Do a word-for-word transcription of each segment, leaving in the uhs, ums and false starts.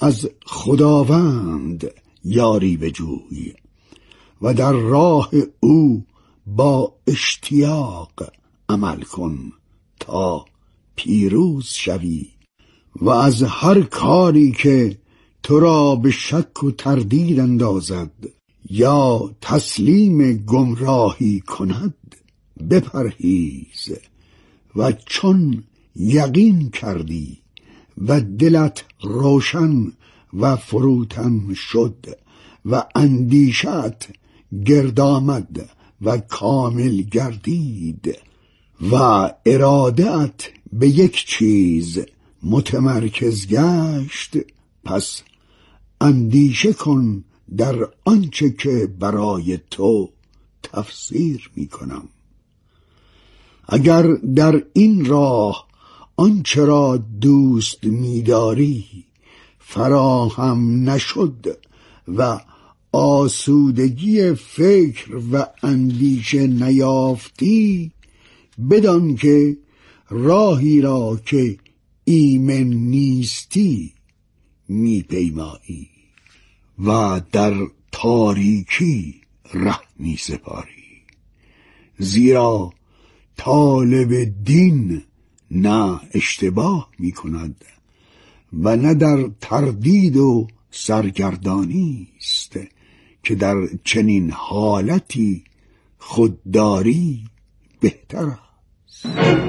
از خداوند یاری بجوی و در راه او با اشتیاق عمل کن تا پیروز شوی و از هر کاری که تو را به شک و تردید اندازد یا تسلیم گمراهی کند بپرهیز و چون یقین کردی و دلت روشن و فروتن شد و اندیشت گرد آمد و کامل گردید و اراده‌ات به یک چیز متمرکز گشت، پس اندیشه کن در آنچه که برای تو تفسیر می کنم. اگر در این راه آنچه را دوست می‌داری فراهم نشد و آسودگی فکر و اندیشه نیافتی، بدان که راهی را که ایمن نیستی می‌پیمایی و در تاریکی ره می‌سپاری. زیرا طالب دین نه اشتباه می کند و نه در تردید و سرگردانی است که در چنین حالتی خودداری بهتر است.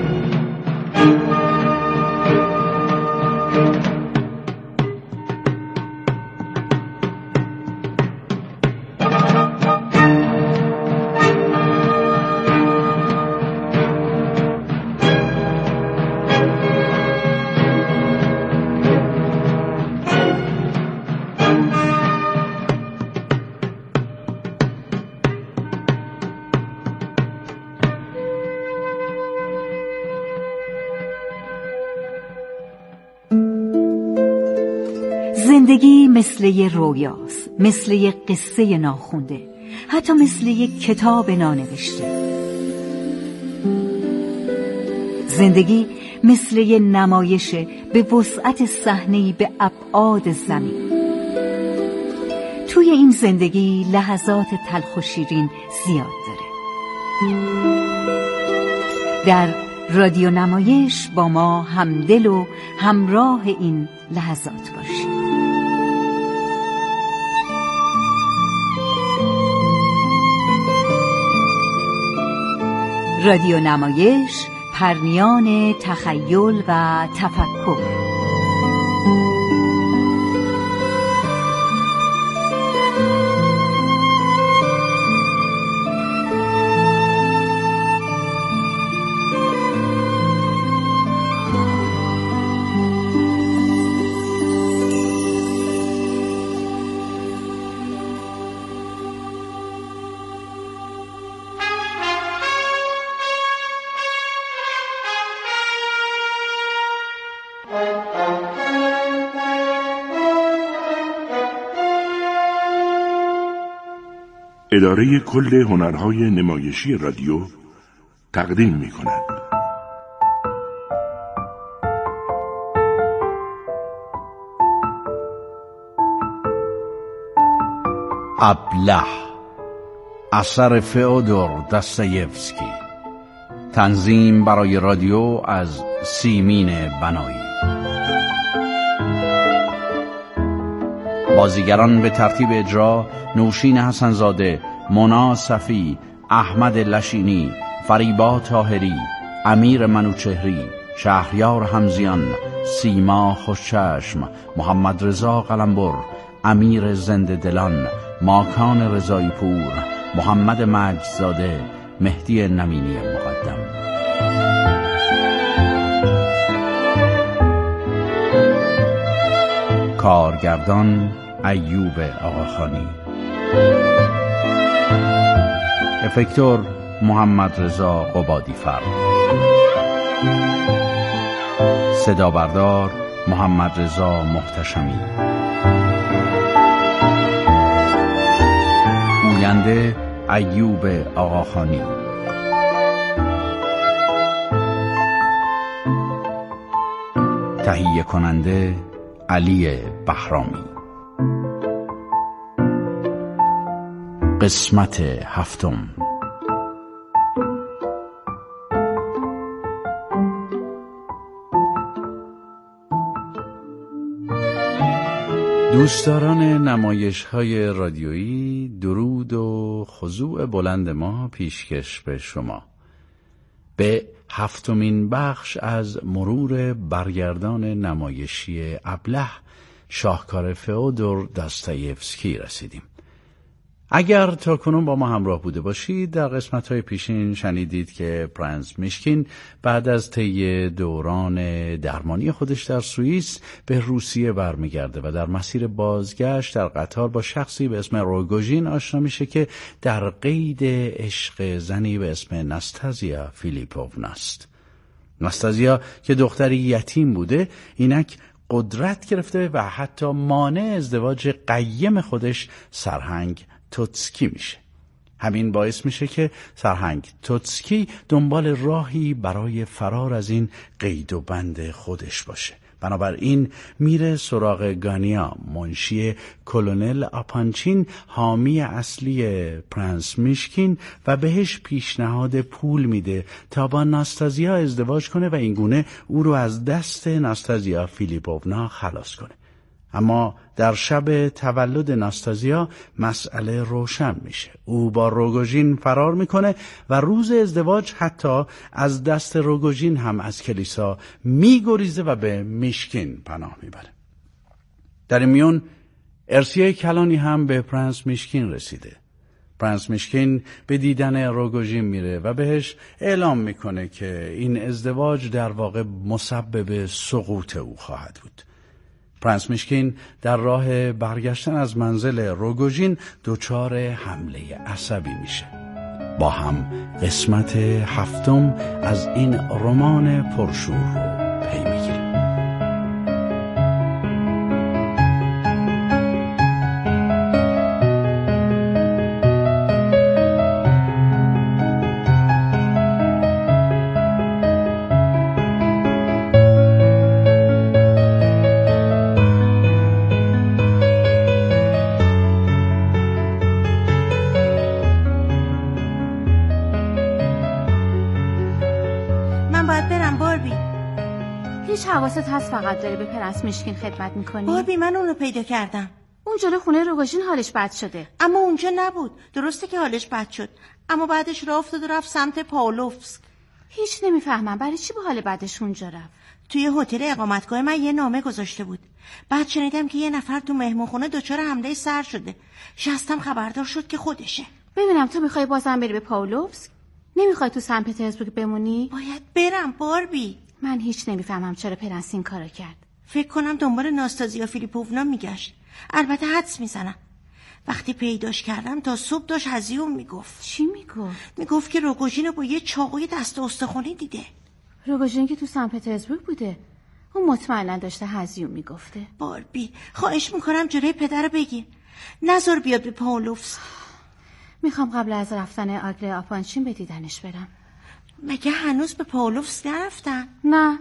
زندگی مثل یه رویاست، مثل یه قصه ناخونده، حتی مثل یه کتاب نانوشته. زندگی مثل یه نمایشه به وسعت صحنه‌ای به ابعاد زمین. توی این زندگی لحظات تلخ و شیرین زیاد داره. در رادیو نمایش با ما همدل و همراه این لحظات باشید. رادیو نمایش، پرنیان تخیل و تفکر. اداره کل هنرهای نمایشی رادیو تقدیم می کند. ابله، اثر فئودور داستایوفسکی. تنظیم برای رادیو از سیمین بنایی. بازیگران به ترتیب اجرا: نوشین حسنزاده، مونا صفی، احمد لشینی، فریبا طاهری، امیر منوچهری، شهریار حمزیان، سیما خوشچشم، محمد رضا قلمبر، امیر زنده دلان، ماکان رضایی پور، محمد مجدزاده، مهدی نمینی مقدم. کارگردان ایوب آقاخانی. افکتور محمد رضا قبادی فرد. صدا بردار محمد رضا محتشمی. گوینده ایوب آقاخانی. تهیه کننده علی بهرامی. قسمت هفتم. دوستداران نمایش‌های رادیویی، درود و خضوع بلند ما پیشکش به شما. به هفتمین بخش از مرور برگردان نمایشی ابله شاهکار فئودور داستایوفسکی رسیدیم. اگر تا کنون با ما همراه بوده باشید، در قسمت‌های پیشین شنیدید که پرنس میشکین بعد از طی دوران درمانی خودش در سوئیس به روسیه برمیگرده و در مسیر بازگشت در قطار با شخصی به اسم روگوژین آشنا میشه که در قید عشق زنی به اسم ناستازیا فیلیپوونا است. ناستازیا که دختری یتیم بوده، اینک قدرت گرفته و حتی مانع ازدواج قیم خودش سرهنگ توتسکی میشه. همین باعث میشه که سرهنگ توتسکی دنبال راهی برای فرار از این قید و بند خودش باشه. بنابراین میره سراغ گانیا، منشی کلونل آپانچین، حامی اصلی پرنس میشکین، و بهش پیشنهاد پول میده تا با ناستازیا ازدواج کنه و اینگونه او رو از دست ناستازیا فیلیپوونا خلاص کنه. اما در شب تولد ناستازیا مسئله روشن میشه. او با روگوژین فرار میکنه و روز ازدواج حتی از دست روگوژین هم از کلیسا میگریزه و به میشکین پناه میبره. در این میون ارسیه کلانی هم به پرنس میشکین رسیده. پرنس میشکین به دیدن روگوژین میره و بهش اعلام میکنه که این ازدواج در واقع مسبب سقوط او خواهد بود. پرنس میشکین در راه برگشتن از منزل روگوژین دچار حمله عصبی میشه. با هم قسمت هفتم از این رمان پرشور رو پی میگیریم. حواست هست فقط داری به پرنس میشکین خدمت میکنی؟ باربی، من اونو پیدا کردم. اون جلو خونه روگوژین حالش بد شده. اما اونجا نبود. درسته که حالش بد شد، اما بعدش راه افتاد و رفت سمت پاولوفسک. هیچ نمیفهمم برای چی با حال بعدش اونجا رفت؟ توی هتل اقامتگاه من یه نامه گذاشته بود. بعد شنیدم که یه نفر تو مهمونخونه دچار حمله سر شده. شستم خبردار شد که خودشه. ببینم تو میخوای بازم بری به پاولوفسک؟ نمیخوای تو سن پترزبورگ بمونی؟ باید برم باربی. من هیچ نمیفهمم چرا پرنس این کارو کرد. فکر کنم دنبال ناستازیا فیلیپوونا میگشت. البته حدس میزنم. وقتی پیداش کردم تا صبح داشت هزیون میگفت. چی میگفت؟ میگفت که روگوژین با یه چاقوی دست استخوانی دیده. روگوژین که تو سن پترزبورگ بوده، اون مطمئنا داشته هزیون میگفته. باربی، خواهش میکنم جلوی پدر بگیر، نذار بیاد به پاولوفسک. میخوام قبل از رفتن آگله آپانچین به دیدنش برم. مگه هنوز به پاولوفسک نرفتن؟ نه،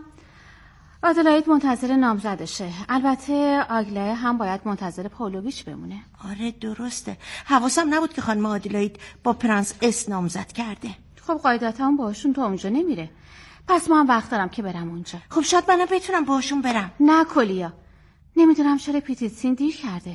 آدلاید منتظر نامزدشه. البته آگله هم باید منتظر پاولویچ بمونه. آره درسته، حواسم نبود که خانم آدلاید با پرنس اس نامزد کرده. خب قاعدتا هم باشون تو اونجا نمیره، پس من وقت دارم که برم اونجا. خب شاید منم بتونم باشون برم. نه کلیا، نمیدونم چرا پیتیتسین دیر کرده.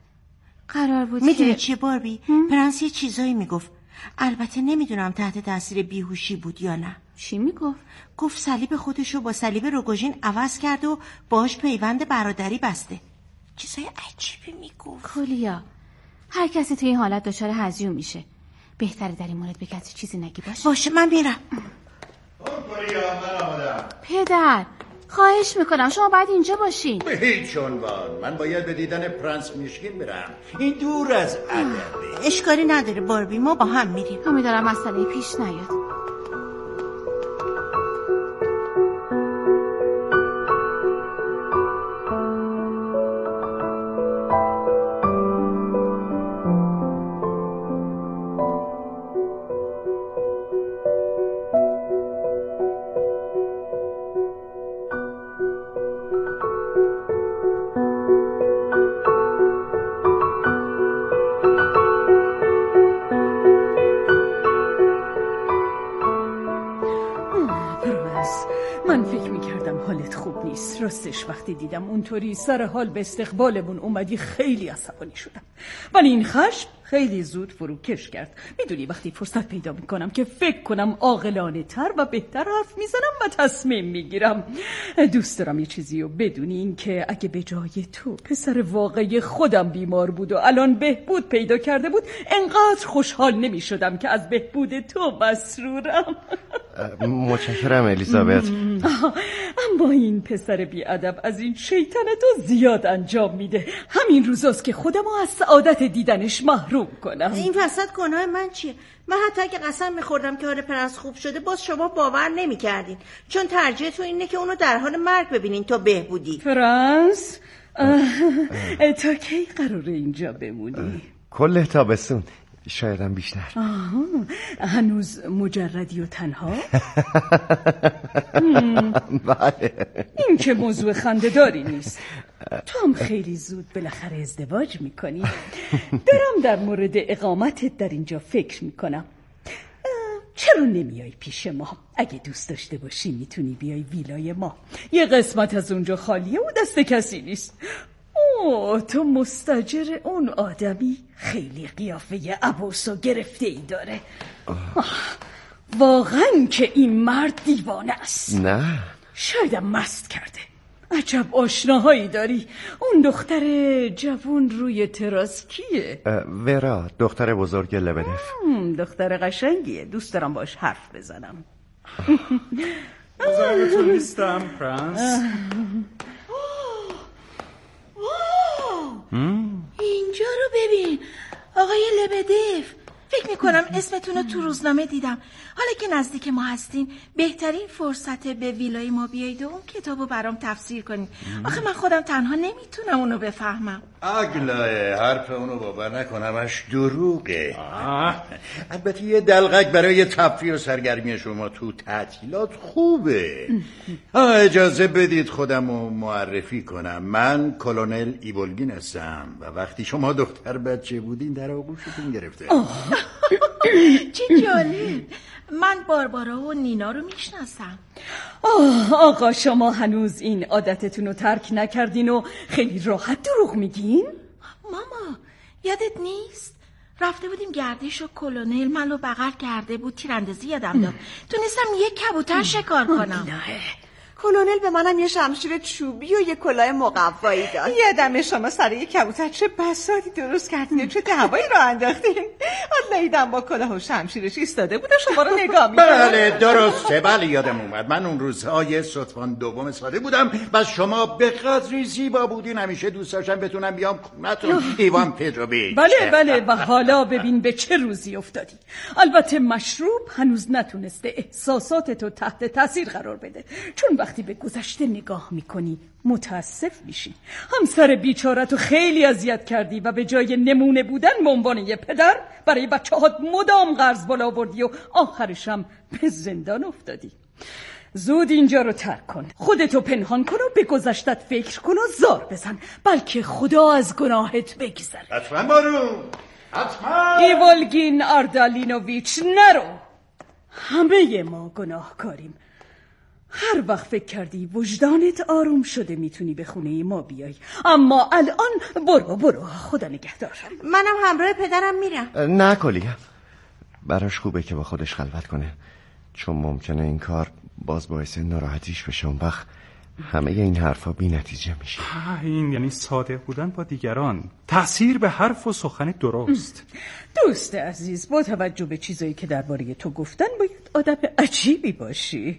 قرار بود میدونی که... چیه باربی؟ پرنس یه چیزایی میگفت. البته نمیدونم تحت تاثیر بیهوشی بود یا نه. چی میگفت؟ گفت صلیب خودشو با صلیب روگوژین عوض کرد و باهاش پیوند برادری بسته. چیزای عجیبی میگفت. کلیا، هر کسی توی این حالت دچار هزیون میشه. بهتره در این مورد به کسی چیزی نگی. باشه باشه من میرم. کلیا، من آمدم. پدر خواهش میکنم شما باید اینجا باشین. به هیچ عنوان. من باید به دیدن پرنس میشکین برم. این دور از ادبه. اشکالی نداره باربی، ما با هم میریم. امیدوارم مسئله پیش نیاد. نیست. راستش وقتی دیدم اونطوری سر حال به استقبالمون اومدی خیلی عصبانی شدم، ولی این خشم خیلی زود فروکش کرد. میدونی وقتی فرصت پیدا میکنم که فکر کنم عاقلانه تر و بهتر حرف میزنم و تصمیم میگیرم. دوست دارم یه چیزی رو بدونی، این که اگه به جای تو پسر واقعی خودم بیمار بود و الان بهبود پیدا کرده بود، انقدر خوشحال نمیشدم که از بهبود تو مسرورم. متشکرم الیزابت. اما این پسر بیادب از این شیطنت تو زیاد انجام میده. همین روزاست که خودم از سعادت دیدنش محروم کنم. این وسط گناه من چیه؟ من حتی اگه قسم میخوردم که حال پرنس خوب شده، باز شما باور نمیکردین، چون ترجیح تو اینه که اونو در حال مرگ ببینین تا بهبودی. پرنس تا کی قراره اینجا بمونی؟ کل تابستون، شایدم بیشتر. آها، هنوز مجردی و تنها؟ بله. این که موضوع خنده‌داری نیست. تو هم خیلی زود بالاخره ازدواج میکنی. دارم در مورد اقامتت در اینجا فکر میکنم. چرا نمیای پیش ما؟ اگه دوست داشته باشی میتونی بیای ویلای ما. یه قسمت از اونجا خالیه و دست کسی نیست. اوه، تو مستاجر اون آدمی؟ خیلی قیافه عبوس و گرفته ای داره. واقعا که این مرد دیوانه است. نه، شایدم مست کرده. عجب آشناهایی داری. اون دختر جوون روی تراس کیه؟ ورا، دختر بزرگ لبدف. دختر قشنگیه، دوست دارم باش حرف بزنم. مزاحمتون نیستم پرنس. اینجا رو ببین آقای لبدف. فکر میکنم اسمتون رو تو روزنامه دیدم. حالا که نزدیک ما هستین، بهترین فرصت به ویلای ما بیایید و اون کتابو برام تفسیر کنید. آخه من خودم تنها نمیتونم اونو بفهمم. اگلاه، حرف اونو باور نکنمش دروغه. البته یه دلغک برای تفریح و سرگرمی شما تو تعطیلات خوبه. اجازه بدید خودمو معرفی کنم. من کلونل ایبولگین هستم و وقتی شما دختر بچه بودین در آغوشتون گرفته. چه جالب. من باربارا و نینا رو میشناسم. آه، آقا شما هنوز این عادتتون رو ترک نکردین و خیلی راحت دروغ میگین؟ ماما یادت نیست؟ رفته بودیم گردش و کلونل منو بغل کرده بود، تیراندازی یادم داد. تونستم یک کبوتر شکار کنم. کلونل به منم یه شمشیر چوبی و یه کلاه مقوایی داد. یادم شما سر یه کبوتر چه بساطی درست کردین، چه دعوایی رو انداختین. آدلایدم با کلاه و شمشیرش ایستاده بود و شما رو نگاه می‌کرد. بله درسته، بله یادم اومد. من اون روزهای ستوان دوم ساده بودم. بس شما به قدری زیبا بودین همیشه دوست داشتم بتونم بیام خونتون. ایوان پدرو بیچ. بله بله، و حالا ببین به چه روزی افتادی. البته مشروب هنوز نتونسته احساساتتو تحت تاثیر قرار بده، چون وقتی به گذشته نگاه میکنی متاسف میشی. همسر بیچارتو خیلی اذیت کردی و به جای نمونه بودن به عنوان یه پدر برای بچه هات مدام قرض بالا آوردی و آخرشم به زندان افتادی. زود اینجا رو ترک کن، خودتو پنهان کن و به گذشتت فکر کن و زار بزن، بلکه خدا از گناهت بگذره. حتما بارو، حتما. ایولگین آردالینوویچ نرو. همه ما گناهکاریم. هر وقت فکر کردی وجدانت آروم شده میتونی به خونه ما بیای، اما الان برو برو، خدا نگهدار. منم همراه پدرم میرم. نه کلیم، براش خوبه که با خودش خلوت کنه، چون ممکنه این کار باز باعث ناراحتیش بشه. اون وقت همه این حرفا بی نتیجه میشه. این یعنی صادق بودن با دیگران، تأثیر به حرف و سخن درست. دوست عزیز، با توجه به چیزایی که درباره تو گفتن باید آدم عجیبی باشی.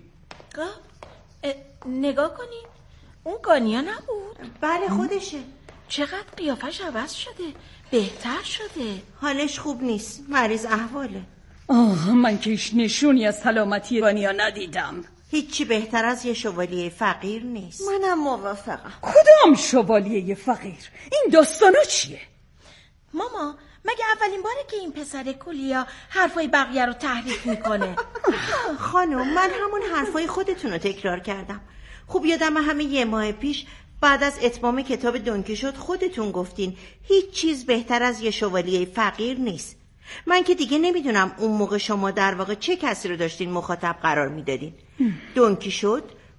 نگاه کنین، اون گانیا نبود؟ بله خودشه. چقدر قیافش عوض شده، بهتر شده. حالش خوب نیست، مریض احواله. آه، من که هیچ نشونی از سلامتی گانیا ندیدم. هیچی بهتر از یه شوالیه فقیر نیست. منم موافقم. کدام شوالیه فقیر؟ این داستانا چیه؟ ماما، مگه اولین باره که این پسر کولیا حرفای بقیه رو تحریف میکنه؟ خانم، من همون حرفای خودتون رو تکرار کردم. خوب یادم همه یه ماه پیش بعد از اتمام کتاب دونکیشوت خودتون گفتین هیچ چیز بهتر از یه شوالیه فقیر نیست. من که دیگه نمیدونم اون موقع شما در واقع چه کسی رو داشتین مخاطب قرار میدادین. دونکیشوت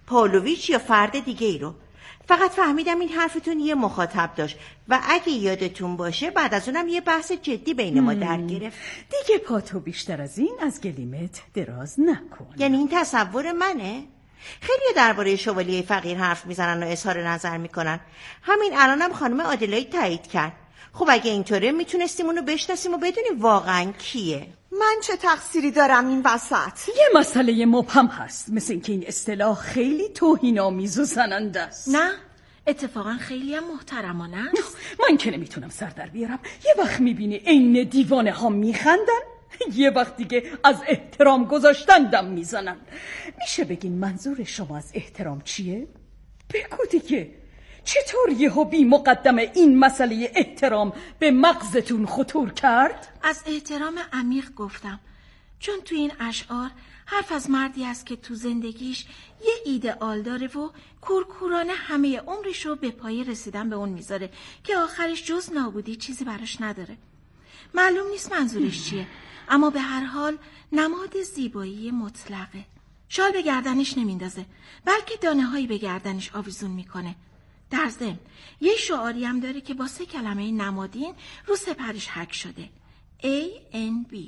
پاولویچ یا فرد دیگه ای رو. فقط فهمیدم این حرفتون یه مخاطب داشت و اگه یادتون باشه بعد از اونم یه بحث جدی بین ما در گرفت. دیگه پاتو بیشتر از این از گلیمت دراز نکن. یعنی این تصور منه؟ خیلی درباره شوالیه فقیر حرف میزنن و اظهار نظر میکنن. همین الانم خانم آدلاید تایید کرد. خب اگه اینطوره میتونستیم اونو بشناسیم و بدونیم واقعا کیه. من چه تقصیری دارم این وسط؟ یه مسئله مبهم هست، مثل اینکه این اصطلاح خیلی توهین‌آمیز و زننده است. نه، اتفاقا خیلی هم محترمانه است. من که نمیتونم سر در بیارم. یه وقت میبینی عین دیوانه ها میخندن، یه وقت دیگه از احترام گذاشتن دم میزنن. میشه بگین منظور شما از احترام چیه؟ بگو دیگه. چطور یهو بی مقدمه این مسئله احترام به مغزتون خطور کرد؟ از احترام عمیق گفتم، چون تو این اشعار حرف از مردی است که تو زندگیش یه ایدئال داره و کورکورانه همه عمرش رو به پای رسیدن به اون میذاره که آخرش جز نابودی چیزی براش نداره. معلوم نیست منظورش چیه، اما به هر حال نماد زیبایی مطلقه. شال به گردنش نمیندازه، بلکه دانه هایی به گردنش آویزون میکنه. در ضمن یه شعاری هم داره که با سه کلمه نمادین رو سپرش حک شده، A N B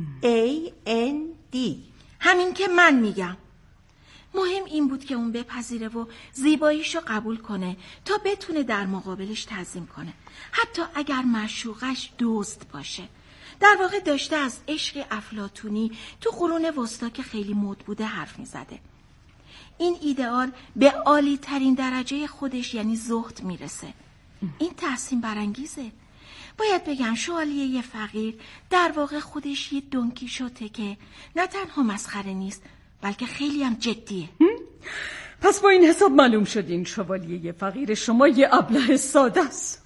A N D. همین که من میگم. مهم این بود که اون بپذیره و زیباییشو قبول کنه تا بتونه در مقابلش تعظیم کنه، حتی اگر معشوقش دزد باشه. در واقع داشته از عشق افلاطونی تو قرون وسطا که خیلی مد بوده حرف میزده. این ایدئال به عالی ترین درجه خودش یعنی زهد میرسه. این تحسین برانگیزه. باید بگم شوالیه یه فقیر در واقع خودش یه دونکیشوته که نه تنها مسخره نیست بلکه خیلی هم جدیه. پس با این حساب معلوم شد این شوالیه یه فقیر شما یه ابله ساده است.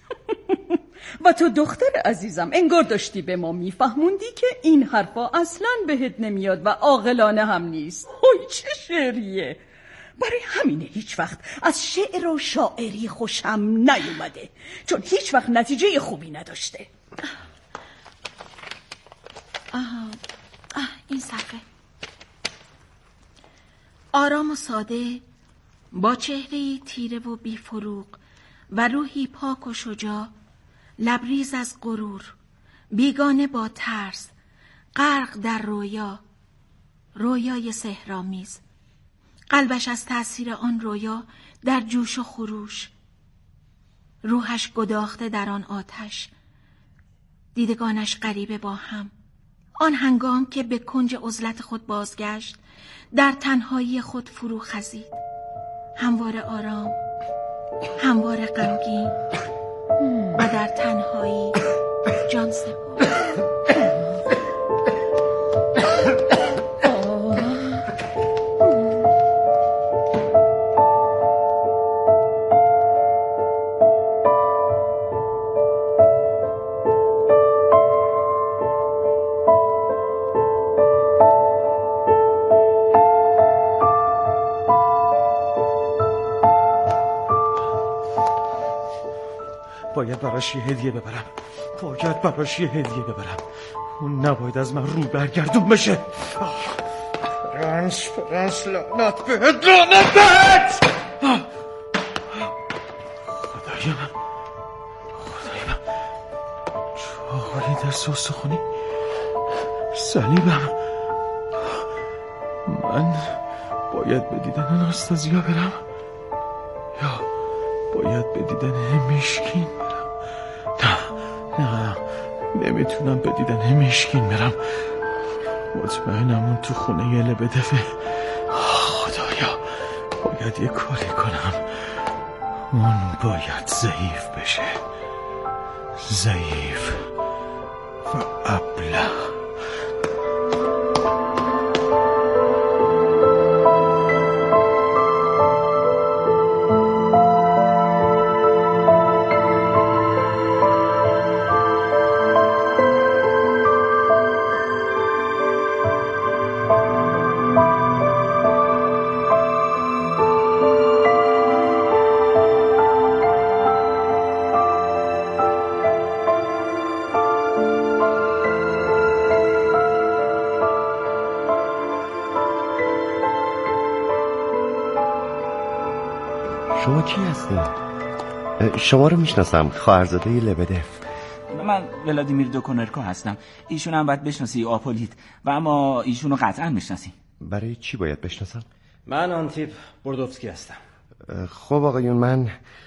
و تو دختر عزیزم انگار داشتی به ما میفهموندی که این حرفا اصلاً بهت نمیاد و عاقلانه هم نیست. اوی چه شعریه! برای همینه هیچ وقت از شعر و شاعری خوشم نیومده، چون هیچ وقت نتیجه خوبی نداشته. آها آه این صفحه. آرام و ساده، با چهره‌ای تیره و بی فروغ و روحی پاک و شجاع، لبریز از غرور، بیگانه با ترس، غرق در رویا، رویای سحرآمیز. قلبش از تأثیر آن رویا در جوش و خروش، روحش گداخته در آن آتش، دیدگانش غریبه با هم. آن هنگام که به کنج عزلت خود بازگشت، در تنهایی خود فرو خزید، همواره آرام، همواره غمگین و در تنهایی جان سپرد. باید براش یه هدیه ببرم باید براش یه هدیه ببرم اون نباید از من رو برگردون بشه. پرنس پرنس لعنت بهت لعنت بهت. خدای من خدای من چاقالی در ساستخونی صلیبم. من باید به دیدن آناستازیا برم یا باید به دیدن میشکین برم؟ نه نه نمیتونم به دیدن میشکین برم. مطمئنم اون تو خونه یه لبدفه. خدایا باید یه کاری کنم. اون باید ضعیف بشه، ضعیف و ابله. کی هستین؟ شما رو میشناسم، خواهرزاده لبدف. من ولادیمیر دوکونرکو هستم. ایشون هم باید بشناسی، آپولیت. و اما ایشونو قطعا میشناسی. برای چی باید بشناسم؟ من آنتیپ بردوفسکی هستم. خب آقایون، من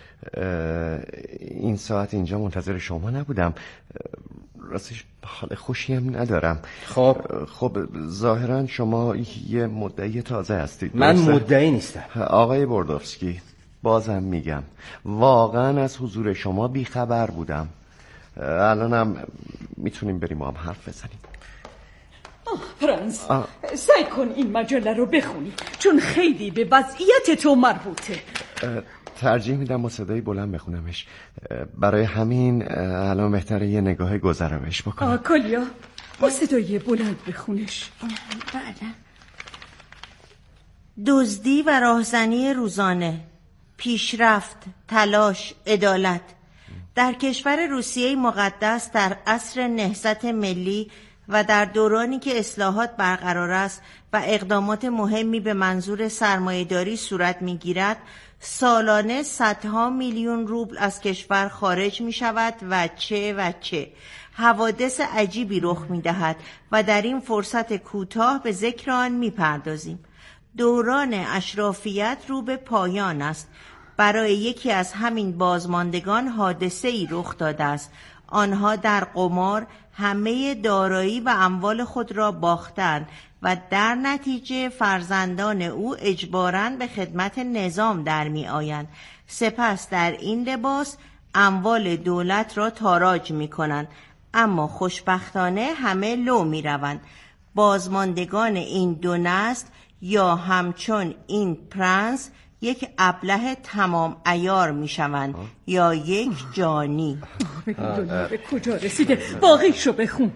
این ساعت اینجا منتظر شما نبودم. راستش حال خوشی هم ندارم. خب خب ظاهرا شما یه مدعی تازه هستید. من مدعی نیستم آقای بردوفسکی. بازم میگم واقعا از حضور شما بیخبر بودم. الانم میتونیم بریم با هم حرف بزنیم. آه پرنس، آه. سعی کن این مجله رو بخونی چون خیلی به وضعیت تو مربوطه. ترجیح میدم با صدای بلند بخونمش. برای همین الان بهتره یه نگاه گذرا بهش بکنم. آه کالیا، با صدای بلند بخونش. بله. دزدی و راهزنی روزانه، پیشرفت، تلاش، عدالت. در کشور روسیه مقدس در عصر نهضت ملی و در دورانی که اصلاحات برقرار است و اقدامات مهمی به منظور سرمایه‌داری صورت می‌گیرد، سالانه صدها میلیون روبل از کشور خارج می‌شود و چه و چه حوادث عجیبی رخ می‌دهد و در این فرصت کوتاه به ذکر آن می‌پردازیم. دوران اشرافیت رو به پایان است. برای یکی از همین بازماندگان حادثه‌ای رخ داده است. آنها در قمار همه دارایی و اموال خود را باختند و در نتیجه فرزندان او اجباراً به خدمت نظام در می آیند. سپس در این لباس اموال دولت را تاراج می کنند، اما خوشبختانه همه لو می روند. بازماندگان این دو نسل یا همچون این پرنس یک ابله تمام عیار می شوند یا یک جانی. بگو دنیا به کجا رسیده؟ باقیشو بخون.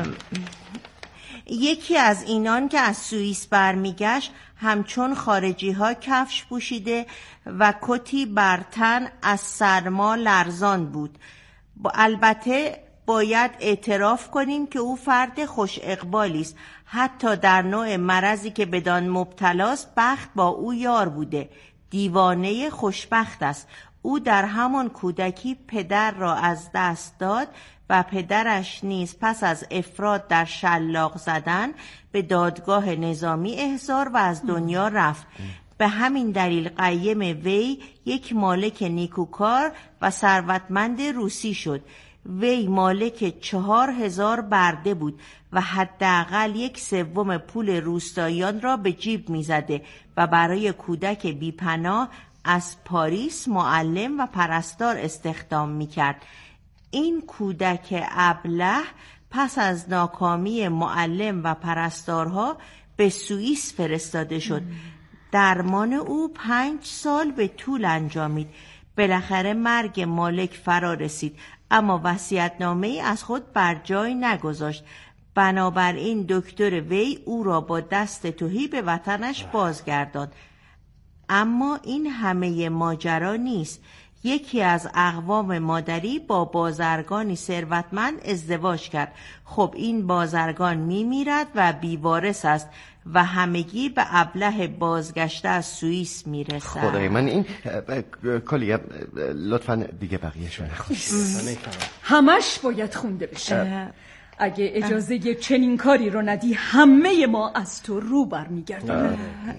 یکی از اینان که از سوئیس برمیگشت همچون خارجی ها کفش پوشیده و کتی بر تن از سرما لرزان بود. با البته باید اعتراف کنیم که او فرد خوش اقبالی است. حتی در نوع مرضی که بدان مبتلاست بخت با او یار بوده. دیوانه خوشبخت است. او در همان کودکی پدر را از دست داد و پدرش نیز پس از افراط در شلاق زدن به دادگاه نظامی احضار و از دنیا رفت. به همین دلیل قیم وی یک مالک نیکوکار و ثروتمند روسی شد. وی مالک چهار هزار برده بود و حداقل یک سوم پول روستاییان را به جیب می‌زده و برای کودک بی‌پناه از پاریس معلم و پرستار استخدام می‌کرد. این کودک ابله پس از ناکامی معلم و پرستارها به سوئیس فرستاده شد. درمان او پنج سال به طول انجامید. بالاخره مرگ مالک فرا رسید، اما وصیت‌نامه‌ای از خود بر جای نگذاشت. بنابراین دکتر وی او را با دست تهی به وطنش بازگرداند. اما این همه ماجرا نیست. یکی از اقوام مادری با بازرگانی ثروتمند ازدواج کرد. خب این بازرگان میمیرد و بیوارث است و همگی به ابله بازگشته از سوئیس میرسد. خدای من، این کلیه لطفاً دیگه بقیه‌شو نخون. همش باید خونده بشه. اگه اجازه چنین کاری رو ندی همه ما از تو رو برمیگردیم.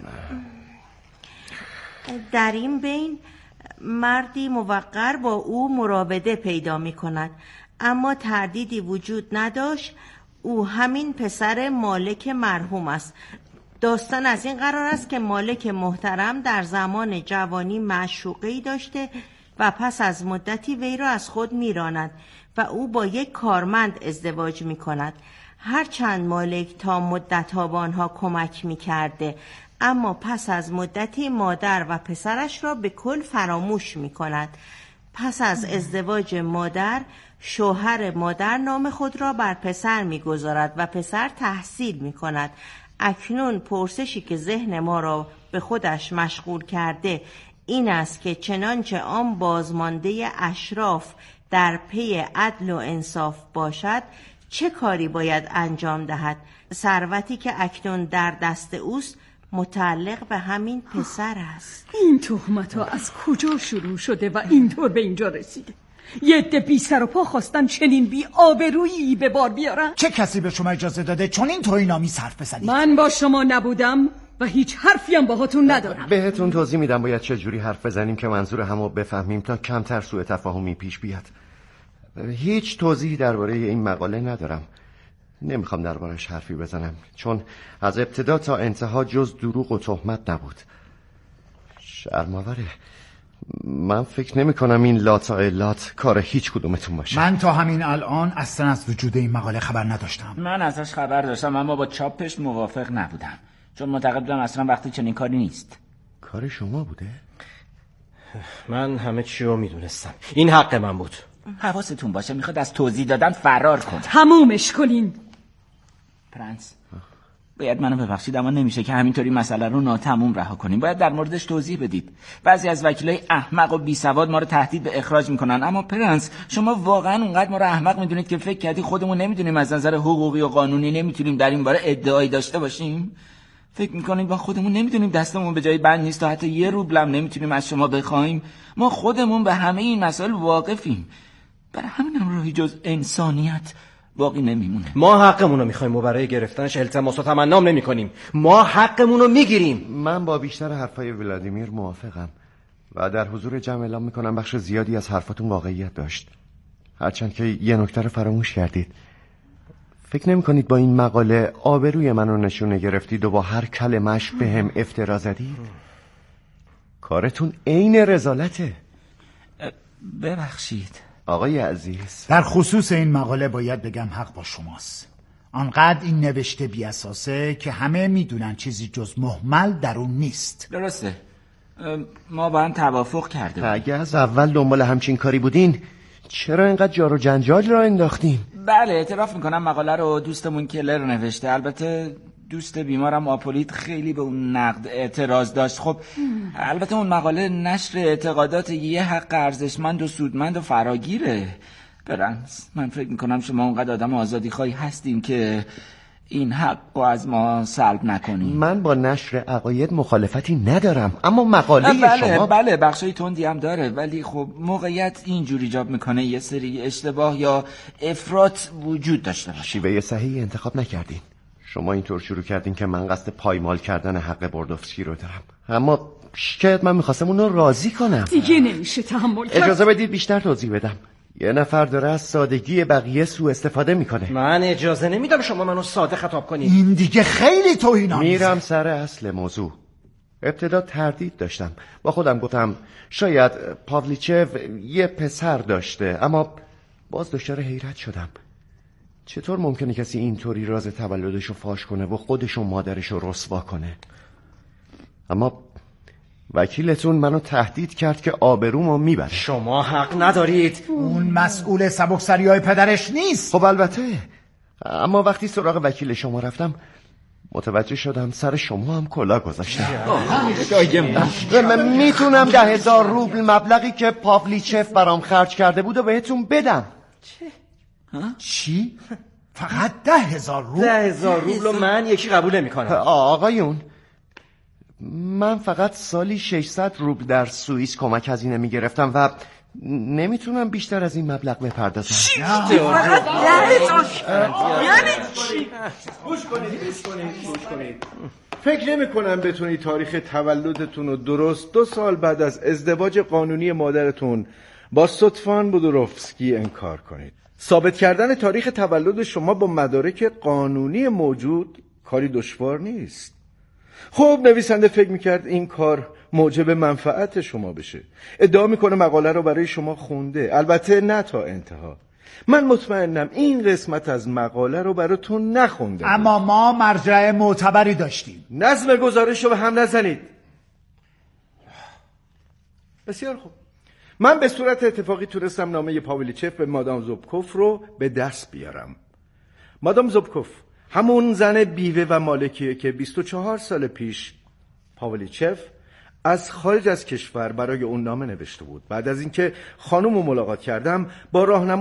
در این بین مردی موقر با او مراوده پیدا می کند، اما تردیدی وجود نداشت. او همین پسر مالک مرحوم است. داستان از این قرار است که مالک محترم در زمان جوانی معشوقه‌ای داشته و پس از مدتی وی را از خود میراند و او با یک کارمند ازدواج می کند. هرچند مالک تا مدت‌ها به آنها کمک می کرده، اما پس از مدتی مادر و پسرش را به کل فراموش می کند. پس از ازدواج مادر، شوهر مادر نام خود را بر پسر می گذارد و پسر تحصیل می کند. اکنون پرسشی که ذهن ما را به خودش مشغول کرده این است که چنانچه آن بازمانده اشراف در پی عدل و انصاف باشد، چه کاری باید انجام دهد؟ ثروتی که اکنون در دست اوست متعلق به همین پسر است. این تهمت ها از کجا شروع شده و اینطور به اینجا رسیده؟ یه عده بی سر و پا خواستن چنین بی آبرویی به بار بیارن؟ چه کسی به شما اجازه داده چون این توهین‌آمیز حرف بزنید؟ من با شما نبودم و هیچ حرفی هم باهاتون ندارم. بهتون توضیح میدم باید چه جوری حرف بزنیم که منظور همو بفهمیم تا کمتر سوء تفاهمی پیش بیاد. هیچ توضیحی درباره این مقاله ندارم. نمیخوام دربارش حرفی بزنم چون از ابتدا تا انتها جز دروغ و تهمت نبود. شرم‌آوره. من فکر نمی کنم این لات کار هیچ کدومتون باشه. من تا همین الان اصلا از وجود این مقاله خبر نداشتم. من ازش خبر داشتم اما با چاپش موافق نبودم چون معتقد بودم اصلا وقتی چنین کاری نیست. کار شما بوده؟ من همه چی رو میدونستم. این حق من بود. حواستون باشه میخواد از توضیح دادن فرار کنه. تمومش کنین. پرنس باید منو ببخشید اما نمیشه که همینطوری مسئله رو ناتموم رها کنیم. باید در موردش توضیح بدید. بعضی از وکیلای احمق و بیسواد ما رو تهدید به اخراج میکنن اما پرنس شما واقعا اونقدر ما رو احمق میدونید که فکر کردی خودمون نمیدونیم از نظر حقوقی و قانونی نمیتونیم در این باره ادعایی داشته باشیم؟ فکر میکنید ما خودمون نمیدونیم دستمون به جای بند نیست تا حتی یه روبلم نمیتونیم از شما بخوایم؟ ما خودمون به همه این مسائل واقفیم. برای همینم راهی جز انسانیت باقی نمیمونه. ما حقمون رو میخوایم و برای گرفتنش التماس و تمنام نمی کنیم. ما حقمون رو میگیریم. من با بیشتر حرفای ولادیمیر موافقم و در حضور جمع اعلام میکنم بخش زیادی از حرفاتون واقعیت داشت، هرچند که یه نکته رو فراموش کردید. فکر نمی کنید با این مقاله آبروی منو نشونه گرفتید و با هر کلمش به هم افترا زدید؟ کارتون عین رذالته. ببخشید آقای عزیز. در خصوص این مقاله باید بگم حق با شماست. آنقدر این نوشته بی اساسه که همه میدونن چیزی جز مهمل در اون نیست. درسته. ما با هم توافق کردیم. اگه از اول دنبال همچین کاری بودین چرا اینقدر جار و جنجال را انداختین؟ بله اعتراف میکنم مقاله رو دوستمون کلر نوشته. البته دوست بیمارم آپولیت خیلی به اون نقد اعتراض داشت. خب البته اون مقاله نشر اعتقادات یه حق ارزشمند و سودمند و فراگیره. پرنس من فکر میکنم شما اونقدر آدم آزادی خواهی هستین که این حق رو از ما سلب نکنین. من با نشر عقاید مخالفتی ندارم اما مقاله بله شما بله بخشای تندی هم داره ولی خب موقعیت اینجوری ایجاب میکنه یه سری اشتباه یا افراط وجود داشته باشه. شیوه صحیح انتخاب نکردین. شما اینطور شروع کردین که من قصد پایمال کردن حق بردوفسکی رو دارم اما شاید من میخواستم اون رو راضی کنم. دیگه نمیشه تحمل کرد. اجازه بدید بیشتر توضیح بدم. یه نفر داره از سادگی بقیه سوء استفاده میکنه. من اجازه نمیدم شما منو ساده خطاب کنید. این دیگه خیلی توهین‌آمیزه. میرم سر اصل موضوع. ابتدا تردید داشتم. با خودم گفتم شاید پاولیچف یه پسر داشته اما باز دچار حیرت شدم. چطور ممکنه کسی اینطوری راز تولدشو فاش کنه و خودشو مادرشو رسوا کنه؟ اما وکیلتون منو تهدید کرد که آبرومو میبره. شما حق ندارید. اون مسئول سبکسریای پدرش نیست. خب البته اما وقتی سراغ وکیل شما رفتم متوجه شدم سر شما هم کلا گذاشتم. من میتونم ده هزار روبل مبلغی که پاولیچف برام خرج کرده بود و بهتون بدم. چه؟ چی؟ فقط ده هزار روبل؟ ده هزار روبل من یکی قبول نمی‌کنم. آقایون من فقط سالی ششصد روبل در سوئیس کمک هزینه میگرفتم و نمیتونم بیشتر از این مبلغ بپردازم. چی؟ یعنی چی؟ گوش کنید گوش کنید گوش کنید. فکر نمی کنم بتونید تاریخ تولدتون رو درست دو سال بعد از ازدواج قانونی مادرتون با سوتفان بودروفسکی انکار کنید. ثابت کردن تاریخ تولد شما با مدارک قانونی موجود کاری دشوار نیست. خب نویسنده فکر میکرد این کار موجب منفعت شما بشه. ادعا میکنه مقاله رو برای شما خونده، البته نه تا انتها. من مطمئنم این قسمت از مقاله رو براتون نخونده. اما ما مرجع معتبری داشتیم. نظم گزارش رو به هم نزنید. بسیار خوب. من به صورت اتفاقی تونستم نامه پاولیچف به مادام زوبکوف رو به دست بیارم. مادام زوبکوف همون زن بیوه و مالکیه که بیست و چهار سال پیش پاولیچف از خارج از کشور برای اون نامه نوشته بود. بعد از اینکه خانومو ملاقات کردم با راهنمای